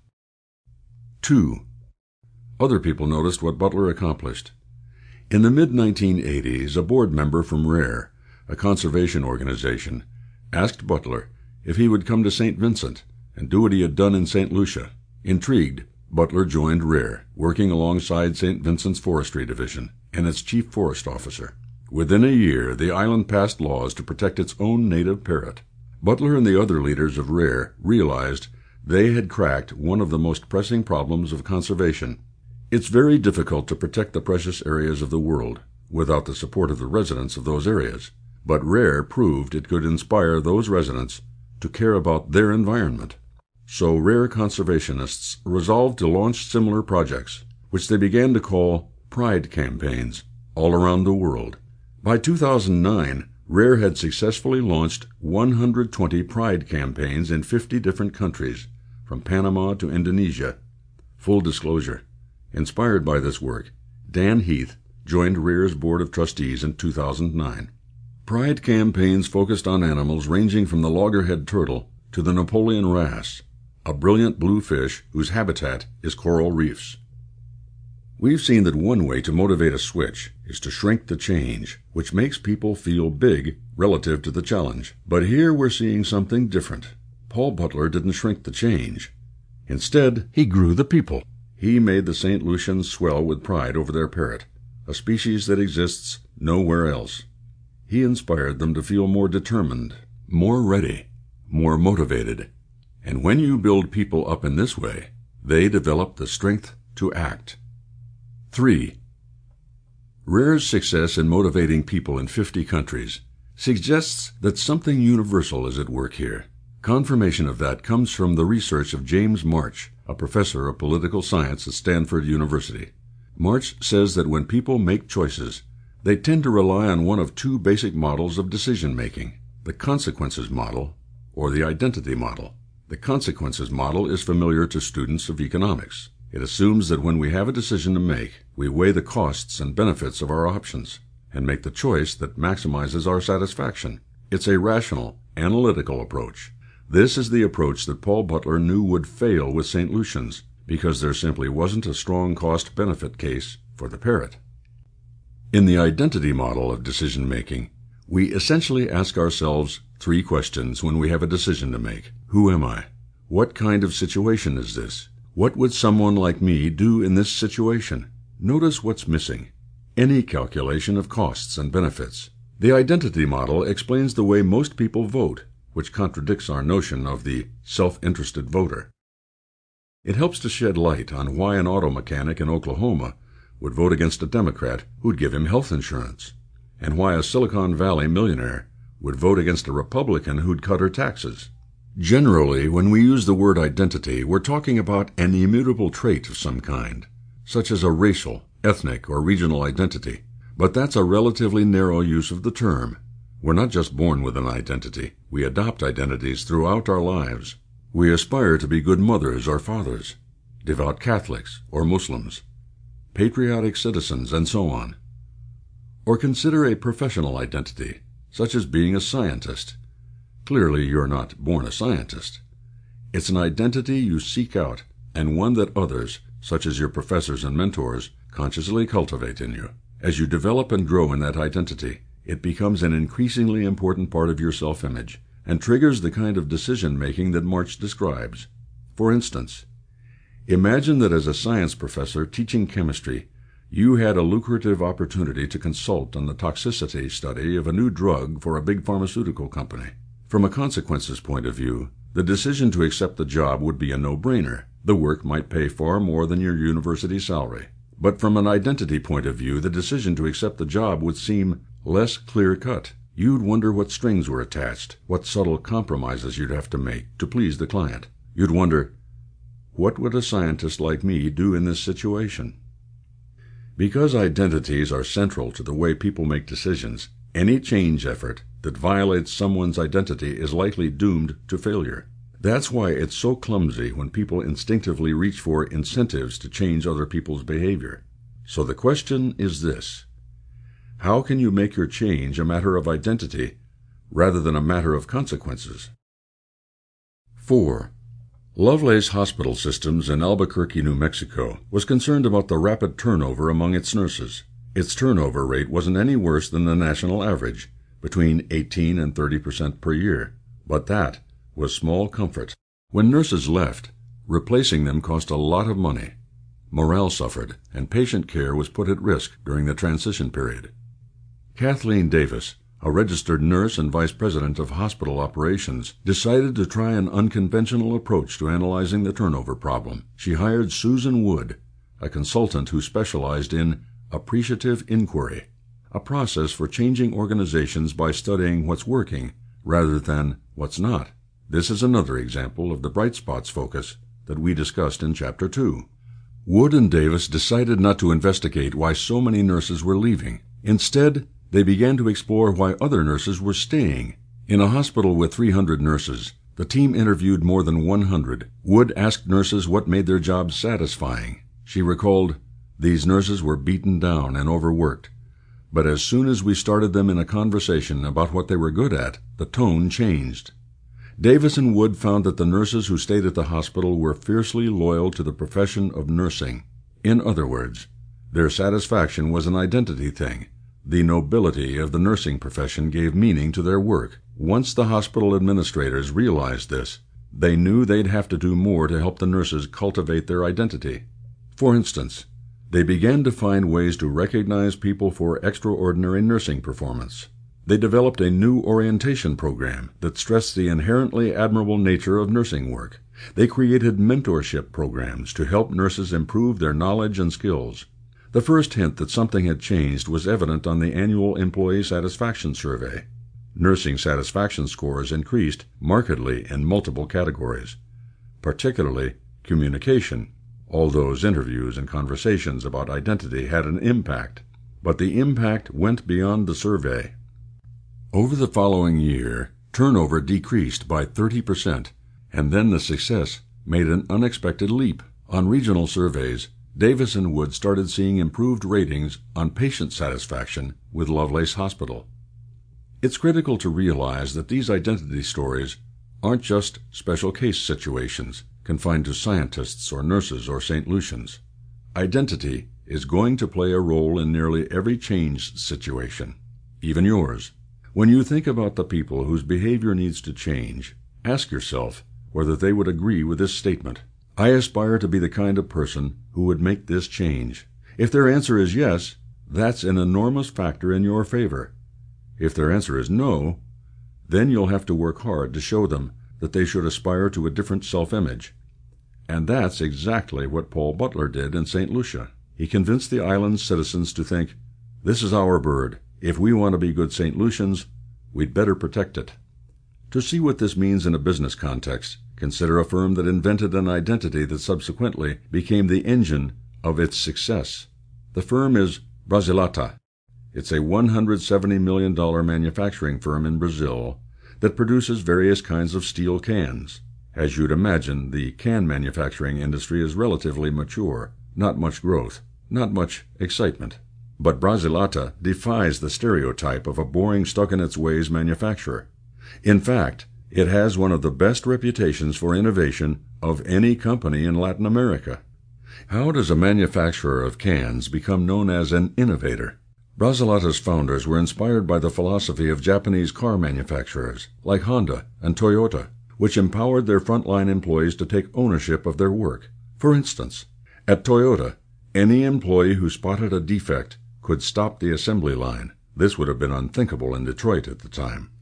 Two. Other people noticed what Butler accomplished. In the mid nineteen eighties, a board member from RARE, a conservation organization, asked Butler if he would come to Saint Vincent and do what he had done in Saint Lucia. Intrigued, Butler joined RARE, working alongside Saint Vincent's Forestry Division and its chief forest officer. Within a year, the island passed laws to protect its own native parrot. Butler and the other leaders of RARE realized they had cracked one of the most pressing problems of conservation. It's very difficult to protect the precious areas of the world without the support of the residents of those areas, but RARE proved it could inspire those residents to care about their environment. So RARE conservationists resolved to launch similar projects, which they began to call Pride campaigns, all around the world. By two thousand nine, RARE had successfully launched one hundred twenty Pride campaigns in fifty different countries, from Panama to Indonesia. Full disclosure, inspired by this work, Dan Heath joined RARE's Board of Trustees in two thousand nine. Pride campaigns focused on animals ranging from the loggerhead turtle to the Napoleon wrasse, a brilliant blue fish whose habitat is coral reefs. We've seen that one way to motivate a switch is to shrink the change, which makes people feel big relative to the challenge. But here we're seeing something different. Paul Butler didn't shrink the change. Instead, he grew the people. He made the Saint Lucians swell with pride over their parrot, a species that exists nowhere else. He inspired them to feel more determined, more ready, more motivated. And when you build people up in this way, they develop the strength to act. Three. RARE's success in motivating people in fifty countries suggests that something universal is at work here. Confirmation of that comes from the research of James March, a professor of political science at Stanford University. March says that when people make choices, they tend to rely on one of two basic models of decision-making: the consequences model or the identity model. The consequences model is familiar to students of economics. It assumes that when we have a decision to make, we weigh the costs and benefits of our options and make the choice that maximizes our satisfaction. It's a rational, analytical approach. This is the approach that Paul Butler knew would fail with Saint Lucian's, because there simply wasn't a strong cost-benefit case for the parrot. In the identity model of decision-making, we essentially ask ourselves three questions when we have a decision to make. Who am I? What kind of situation is this? What would someone like me do in this situation? Notice what's missing. Any calculation of costs and benefits. The identity model explains the way most people vote, which contradicts our notion of the self-interested voter. It helps to shed light on why an auto mechanic in Oklahoma would vote against a Democrat who'd give him health insurance, and why a Silicon Valley millionaire would vote against a Republican who'd cut her taxes. Generally, when we use the word identity, we're talking about an immutable trait of some kind, such as a racial, ethnic, or regional identity. But that's a relatively narrow use of the term. We're not just born with an identity. We adopt identities throughout our lives. We aspire to be good mothers or fathers, devout Catholics or Muslims, patriotic citizens, and so on. Or consider a professional identity, such as being a scientist. Clearly, you're not born a scientist. It's an identity you seek out, and one that others, such as your professors and mentors, consciously cultivate in you. As you develop and grow in that identity, it becomes an increasingly important part of your self-image and triggers the kind of decision-making that March describes. For instance, imagine that as a science professor teaching chemistry, you had a lucrative opportunity to consult on the toxicity study of a new drug for a big pharmaceutical company. From a consequences point of view, the decision to accept the job would be a no-brainer. The work might pay far more than your university salary. But from an identity point of view, the decision to accept the job would seem less clear-cut. You'd wonder what strings were attached, what subtle compromises you'd have to make to please the client. You'd wonder, what would a scientist like me do in this situation? Because identities are central to the way people make decisions, any change effort that violates someone's identity is likely doomed to failure. That's why it's so clumsy when people instinctively reach for incentives to change other people's behavior. So the question is this: how can you make your change a matter of identity rather than a matter of consequences? four. Lovelace Hospital Systems in Albuquerque, New Mexico, was concerned about the rapid turnover among its nurses. Its turnover rate wasn't any worse than the national average, between eighteen and thirty percent per year. But that was small comfort. When nurses left, replacing them cost a lot of money. Morale suffered, and patient care was put at risk during the transition period. Kathleen Davis, a registered nurse and vice president of hospital operations, decided to try an unconventional approach to analyzing the turnover problem. She hired Susan Wood, a consultant who specialized in appreciative inquiry, a process for changing organizations by studying what's working rather than what's not. This is another example of the bright spots focus that we discussed in Chapter two. Wood and Davis decided not to investigate why so many nurses were leaving. Instead, they began to explore why other nurses were staying. In a hospital with three hundred nurses, the team interviewed more than one hundred. Wood asked nurses what made their jobs satisfying. She recalled, "These nurses were beaten down and overworked. But as soon as we started them in a conversation about what they were good at, the tone changed." Davis and Wood found that the nurses who stayed at the hospital were fiercely loyal to the profession of nursing. In other words, their satisfaction was an identity thing. The nobility of the nursing profession gave meaning to their work. Once the hospital administrators realized this, they knew they'd have to do more to help the nurses cultivate their identity. For instance, they began to find ways to recognize people for extraordinary nursing performance. They developed a new orientation program that stressed the inherently admirable nature of nursing work. They created mentorship programs to help nurses improve their knowledge and skills. The first hint that something had changed was evident on the annual Employee Satisfaction Survey. Nursing satisfaction scores increased markedly in multiple categories, particularly communication. All those interviews and conversations about identity had an impact, but the impact went beyond the survey. Over the following year, Turnover decreased by thirty percent, and then the success made an unexpected leap. On regional surveys, Davis and Wood started seeing improved ratings on patient satisfaction with Lovelace Hospital. It's critical to realize that these identity stories aren't just special case situations confined to scientists or nurses or Saint Lucians. Identity is going to play a role in nearly every change situation, even yours. When you think about the people whose behavior needs to change, ask yourself whether they would agree with this statement. I aspire to be the kind of person who would make this change. If their answer is yes, that's an enormous factor in your favor. If their answer is no, then you'll have to work hard to show them that they should aspire to a different self-image. And that's exactly what Paul Butler did in Saint Lucia. He convinced the island's citizens to think, this is our bird. If we want to be good Saint Lucians, we'd better protect it. To see what this means in a business context, consider a firm that invented an identity that subsequently became the engine of its success. The firm is Brasilata. It's a one hundred seventy million dollars manufacturing firm in Brazil that produces various kinds of steel cans. As you'd imagine, the can manufacturing industry is relatively mature, not much growth, not much excitement. But Brasilata defies the stereotype of a boring, stuck-in-its-ways manufacturer. In fact, it has one of the best reputations for innovation of any company in Latin America. How does a manufacturer of cans become known as an innovator? Brasilata's founders were inspired by the philosophy of Japanese car manufacturers, like Honda and Toyota, which empowered their frontline employees to take ownership of their work. For instance, at Toyota, any employee who spotted a defect could stop the assembly line. This would have been unthinkable in Detroit at the time.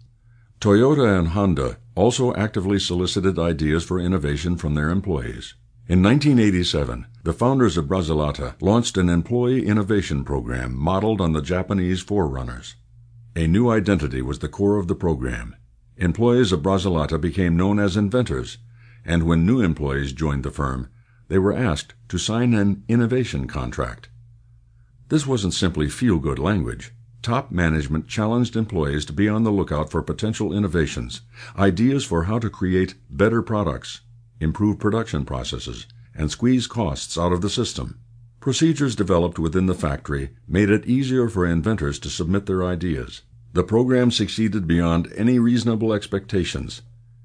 Toyota and Honda also actively solicited ideas for innovation from their employees. In nineteen eighty-seven, the founders of Brasilata launched an employee innovation program modeled on the Japanese forerunners. A new identity was the core of the program. Employees of Brasilata became known as inventors, and when new employees joined the firm, they were asked to sign an innovation contract. This wasn't simply feel-good language. Top management challenged employees to be on the lookout for potential innovations, ideas for how to create better products, improve production processes, and squeeze costs out of the system. Procedures developed within the factory made it easier for inventors to submit their ideas. The program succeeded beyond any reasonable expectations.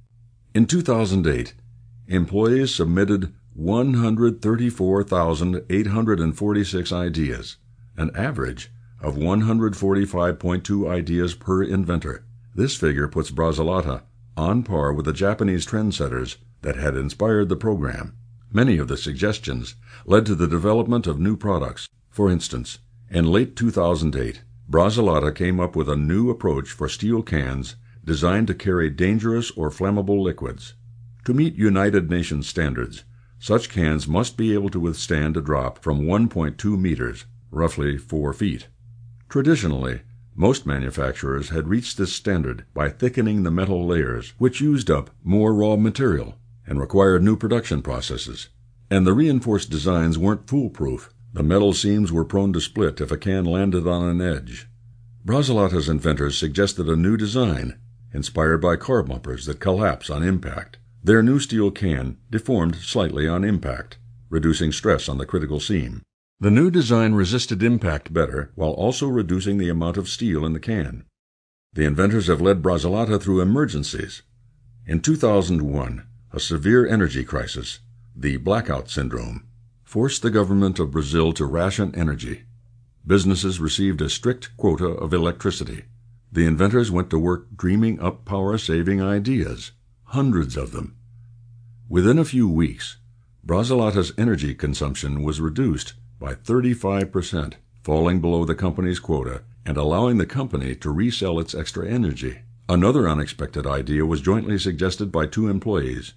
In two thousand eight, employees submitted one hundred thirty-four thousand eight hundred forty-six ideas, an average of one hundred forty-five point two ideas per inventor. This figure puts Brasilata on par with the Japanese trendsetters that had inspired the program. Many of the suggestions led to the development of new products. For instance, in late two thousand eight, Brasilata came up with a new approach for steel cans designed to carry dangerous or flammable liquids. To meet United Nations standards, such cans must be able to withstand a drop from one point two meters, roughly four feet. Traditionally, most manufacturers had reached this standard by thickening the metal layers, which used up more raw material and required new production processes. And the reinforced designs weren't foolproof. The metal seams were prone to split if a can landed on an edge. Brasilata's inventors suggested a new design, inspired by car bumpers that collapse on impact. Their new steel can deformed slightly on impact, reducing stress on the critical seam. The new design resisted impact better while also reducing the amount of steel in the can. The inventors have led Brasilata through emergencies. In two thousand one, a severe energy crisis, the blackout syndrome, forced the government of Brazil to ration energy. Businesses received a strict quota of electricity. The inventors went to work dreaming up power-saving ideas, hundreds of them. Within a few weeks, Brasilata's energy consumption was reduced by thirty-five percent, falling below the company's quota and allowing the company to resell its extra energy. Another unexpected idea was jointly suggested by two employees.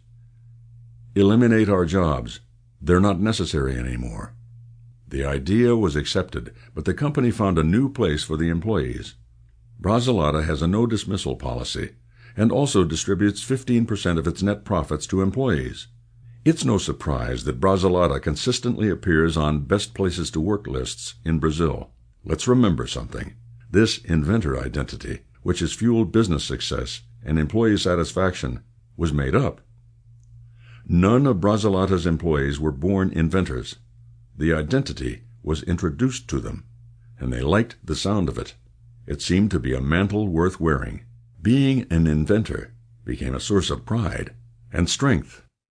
Eliminate our jobs. They're not necessary anymore. The idea was accepted, but the company found a new place for the employees. Brasilata has a no dismissal policy and also distributes fifteen percent of its net profits to employees. It's no surprise that Brasilata consistently appears on best places to work lists in Brazil. Let's remember something. This inventor identity, which has fueled business success and employee satisfaction was made up. None of Brazilatas' employees were born inventors. The identity was introduced to them, and they liked the sound of it. It seemed to be a mantle worth wearing. Being an inventor became a source of pride and strength.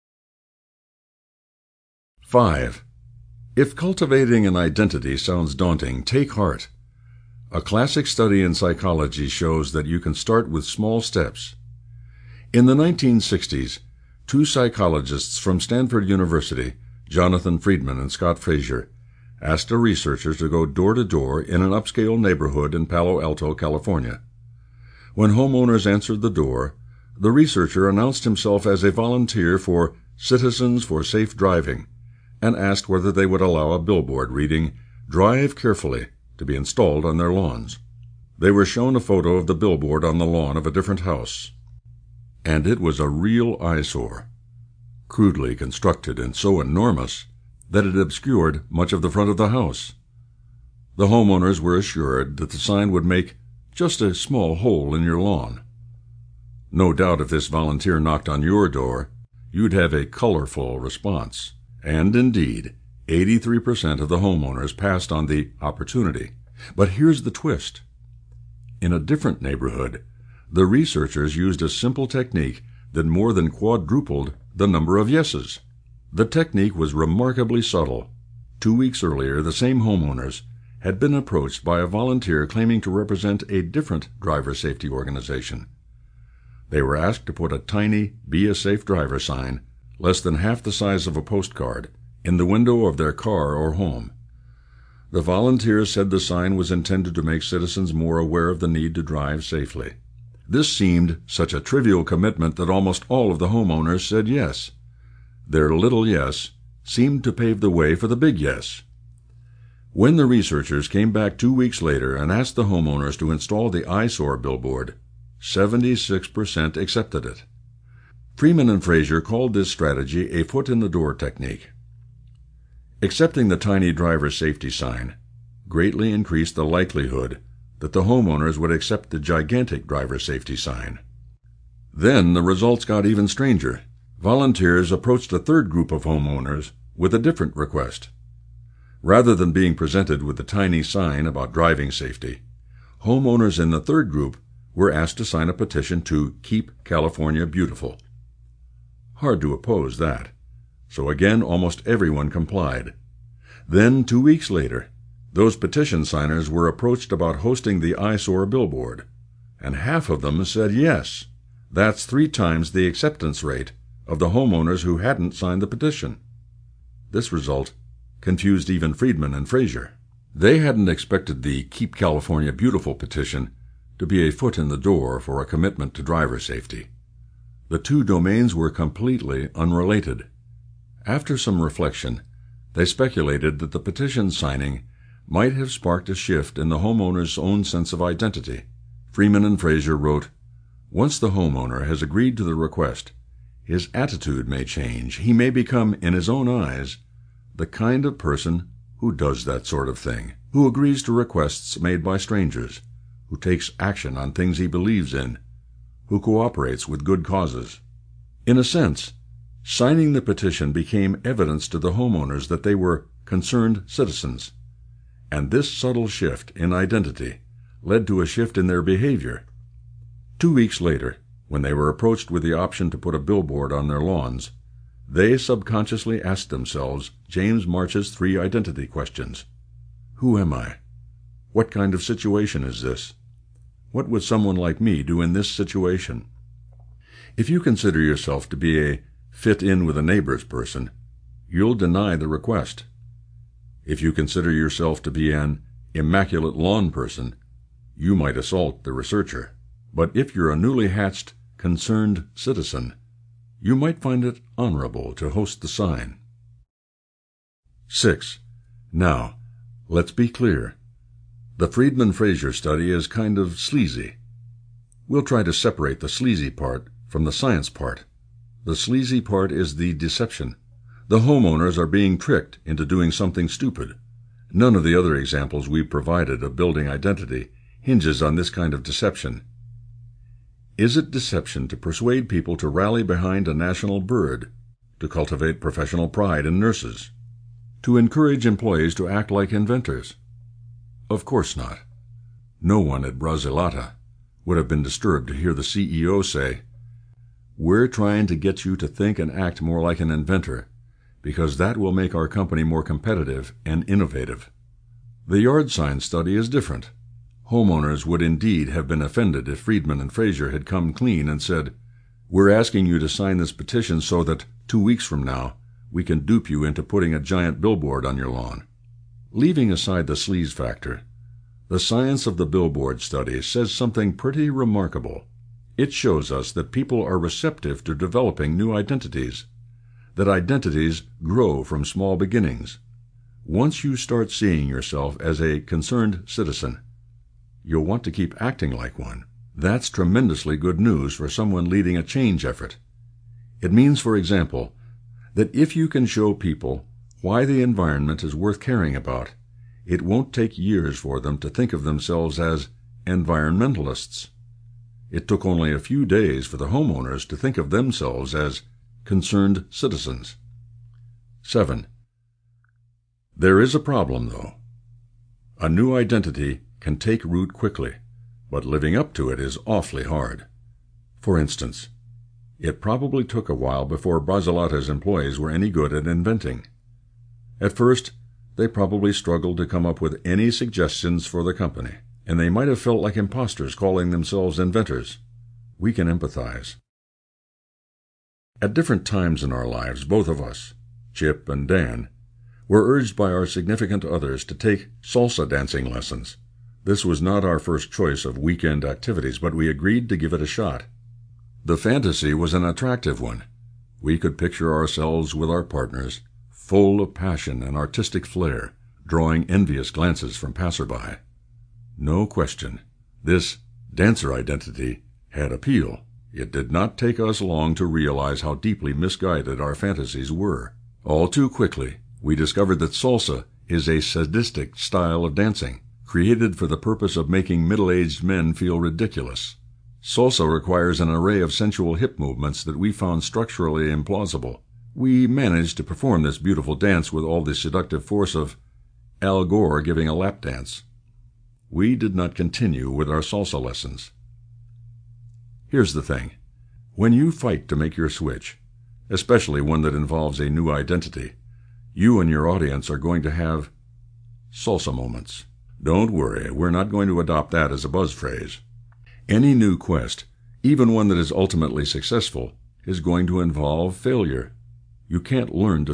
five. If cultivating an identity sounds daunting, take heart. A classic study in psychology shows that you can start with small steps. In the nineteen sixties, two psychologists from Stanford University, Jonathan Friedman and Scott Frazier, asked a researcher to go door to door in an upscale neighborhood in Palo Alto, California. When homeowners answered the door, the researcher announced himself as a volunteer for Citizens for Safe Driving and asked whether they would allow a billboard reading, "Drive Carefully," to be installed on their lawns. They were shown a photo of the billboard on the lawn of a different house, and it was a real eyesore, crudely constructed and so enormous that it obscured much of the front of the house. The homeowners were assured that the sign would make just a small hole in your lawn. No doubt if this volunteer knocked on your door, you'd have a colorful response. And indeed, eighty-three percent of the homeowners passed on the opportunity. But here's the twist. In a different neighborhood, the researchers used a simple technique that more than quadrupled the number of yeses. The technique was remarkably subtle. Two weeks earlier, the same homeowners had been approached by a volunteer claiming to represent a different driver safety organization. They were asked to put a tiny "Be a Safe Driver" sign, less than half the size of a postcard, in the window of their car or home. The volunteers said the sign was intended to make citizens more aware of the need to drive safely. This seemed such a trivial commitment that almost all of the homeowners said yes. Their little yes seemed to pave the way for the big yes. When the researchers came back two weeks later and asked the homeowners to install the eyesore billboard, seventy-six percent accepted it. Freeman and Frazier called this strategy a foot-in-the-door technique. Accepting the tiny driver safety sign greatly increased the likelihood that the homeowners would accept the gigantic driver safety sign. Then the results got even stranger. Volunteers approached a third group of homeowners with a different request. Rather than being presented with the tiny sign about driving safety, homeowners in the third group were asked to sign a petition to Keep California Beautiful. Hard to oppose that. So again, almost everyone complied. Then, two weeks later, those petition signers were approached about hosting the eyesore billboard, and half of them said yes. That's three times the acceptance rate of the homeowners who hadn't signed the petition. This result confused even Friedman and Frazier. They hadn't expected the Keep California Beautiful petition to be a foot in the door for a commitment to driver safety. The two domains were completely unrelated. After some reflection, they speculated that the petition signing might have sparked a shift in the homeowner's own sense of identity. Freeman and Frazier wrote, "Once the homeowner has agreed to the request, his attitude may change. He may become, in his own eyes, the kind of person who does that sort of thing, who agrees to requests made by strangers, who takes action on things he believes in, who cooperates with good causes." In a sense, signing the petition became evidence to the homeowners that they were concerned citizens, and this subtle shift in identity led to a shift in their behavior. Two weeks later, when they were approached with the option to put a billboard on their lawns, they subconsciously asked themselves James March's three identity questions. Who am I? What kind of situation is this? What would someone like me do in this situation? If you consider yourself to be a fit-in with a neighbor's person, you'll deny the request. If you consider yourself to be an immaculate lawn person, you might assault the researcher. But if you're a newly hatched, concerned citizen, you might find it honorable to host the sign. Six. Now, let's be clear. The Friedman-Frazier study is kind of sleazy. We'll try to separate the sleazy part from the science part. The sleazy part is the deception. The homeowners are being tricked into doing something stupid. None of the other examples we've provided of building identity hinges on this kind of deception. Is it deception to persuade people to rally behind a national bird, to cultivate professional pride in nurses, to encourage employees to act like inventors? Of course not. No one at Brasilata would have been disturbed to hear the C E O say, "We're trying to get you to think and act more like an inventor, because that will make our company more competitive and innovative." The yard sign study is different. Homeowners would indeed have been offended if Friedman and Fraser had come clean and said, "We're asking you to sign this petition so that, two weeks from now, we can dupe you into putting a giant billboard on your lawn." Leaving aside the sleaze factor, the science of the billboard study says something pretty remarkable. It shows us that people are receptive to developing new identities, that identities grow from small beginnings. Once you start seeing yourself as a concerned citizen, you'll want to keep acting like one. That's tremendously good news for someone leading a change effort. It means, for example, that if you can show people why the environment is worth caring about, it won't take years for them to think of themselves as environmentalists. It took only a few days for the homeowners to think of themselves as concerned citizens. Seven. There is a problem, though. A new identity can take root quickly, but living up to it is awfully hard. For instance, it probably took a while before Brasilata's employees were any good at inventing. At first, they probably struggled to come up with any suggestions for the company, and they might have felt like imposters calling themselves inventors. We can empathize. At different times in our lives, both of us, Chip and Dan, were urged by our significant others to take salsa dancing lessons. This was not our first choice of weekend activities, but we agreed to give it a shot. The fantasy was an attractive one. We could picture ourselves with our partners, full of passion and artistic flair, drawing envious glances from passerby. No question, this dancer identity had appeal. It did not take us long to realize how deeply misguided our fantasies were. All too quickly, we discovered that salsa is a sadistic style of dancing, created for the purpose of making middle-aged men feel ridiculous. Salsa requires an array of sensual hip movements that we found structurally implausible. We managed to perform this beautiful dance with all the seductive force of Al Gore giving a lap dance. We did not continue with our salsa lessons. Here's the thing. When you fight to make your switch, especially one that involves a new identity, you and your audience are going to have salsa moments. Don't worry, we're not going to adopt that as a buzz phrase. Any new quest, even one that is ultimately successful, is going to involve failure. You can't learn to